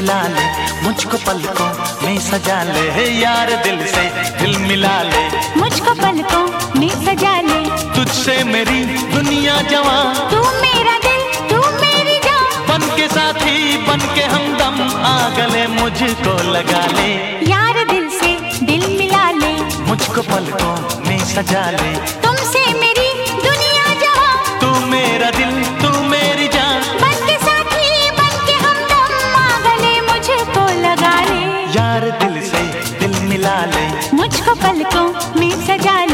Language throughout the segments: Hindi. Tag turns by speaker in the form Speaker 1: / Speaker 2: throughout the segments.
Speaker 1: मिला ले, मुझको पलकों में सजा ले, यार दिल से दिल मिला ले,
Speaker 2: मुझको पलकों में सजा ले।
Speaker 1: तुझसे मेरी दुनिया जवां,
Speaker 2: तू मेरा दिल तू मेरी जान,
Speaker 1: बन के साथी बन के हमदम आ गले मुझको लगा ले,
Speaker 2: यार दिल से दिल मिला ले,
Speaker 1: मुझको पलकों में सजा ले।
Speaker 2: तुमसे मेरी दुनिया जवां,
Speaker 1: तू मेरा दिल तू मेरी जान,
Speaker 2: बन के साथी बन के हमदम आ गले मुझको लगा ले,
Speaker 1: यार दिल से दिल मिला ले,
Speaker 2: मुझको पलकों में सजा ले।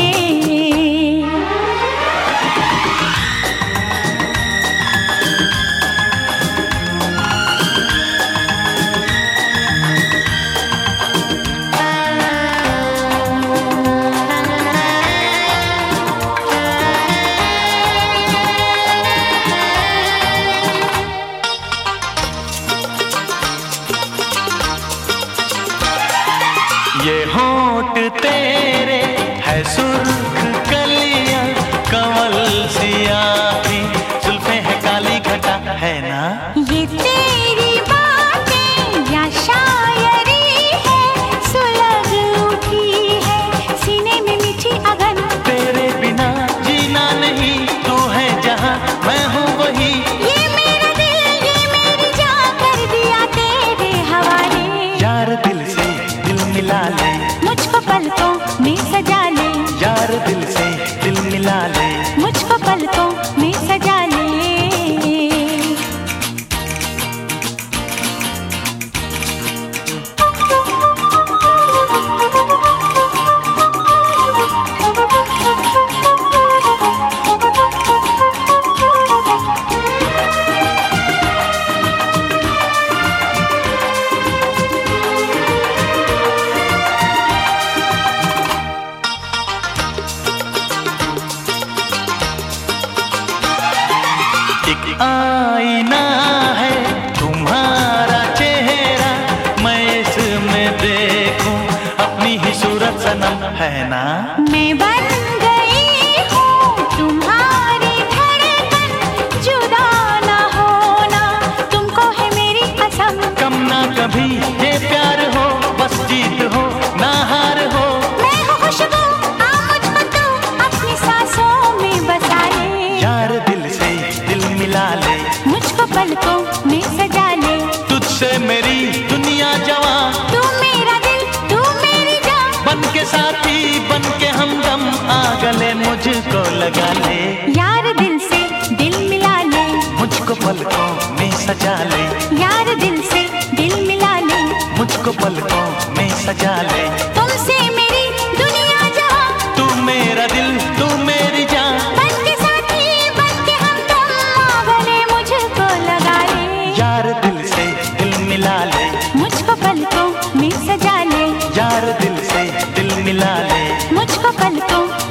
Speaker 1: ये होंठ तेरे है सुर्ख कलियां, कमल सियाही जुल्फें है काली घटा है ना,
Speaker 2: ये तेरी बातें या शायरी है, सुलग उठी है सीने में मीठी अगन,
Speaker 1: तेरे बिना जीना नहीं, तू है जहां मैं हूँ वही,
Speaker 2: ये मेरा दिल ये मेरी जान कर दिया तेरे हवाले,
Speaker 1: यार दिल से दिल मिला ले,
Speaker 2: मुझको पलकों में सजा ले,
Speaker 1: यार दिल से दिल मिला ले,
Speaker 2: मुझको पलकों में सजा ले।
Speaker 1: एक आईना है तुम्हारा चेहरा, मैं इसमें देखूं अपनी ही सूरत सनम है ना,
Speaker 2: मैं बन गई हूँ तुम्हारी धड़कन, जुदा ना होना तुमको है मेरी कसम,
Speaker 1: कम ना कभी ये प्यार हो, बस जीत हो ना हार हो,
Speaker 2: मैं हूँ खुशबू आ मुझको तू अपनी सांसों में बसा ले,
Speaker 1: यार दिल से दिल मिला ले,
Speaker 2: मुझको पलकों में सजा ले,
Speaker 1: तुझसे मेरी दुनिया जवां,
Speaker 2: तू मेरा दिल तू मेरी जान,
Speaker 1: बन के साथी बन के हमदम आ गले मुझको लगा ले,
Speaker 2: यार दिल से दिल मिला ले,
Speaker 1: मुझको पलकों में सजा ले,
Speaker 2: यार दिल से दिल मिला ले,
Speaker 1: मुझको पलकों में सजा ले,
Speaker 2: तुमसे मेरी दुनिया जवां,
Speaker 1: तू मेरा दिल तू मेरी जान,
Speaker 2: बन के साथी बन के हमदम आ गले मुझको लगा ले,
Speaker 1: यार दिल से दिल मिला ले,
Speaker 2: मुझको पलकों में सजा ले,
Speaker 1: यार दिल से दिल मिला ले,
Speaker 2: मुझको पलकों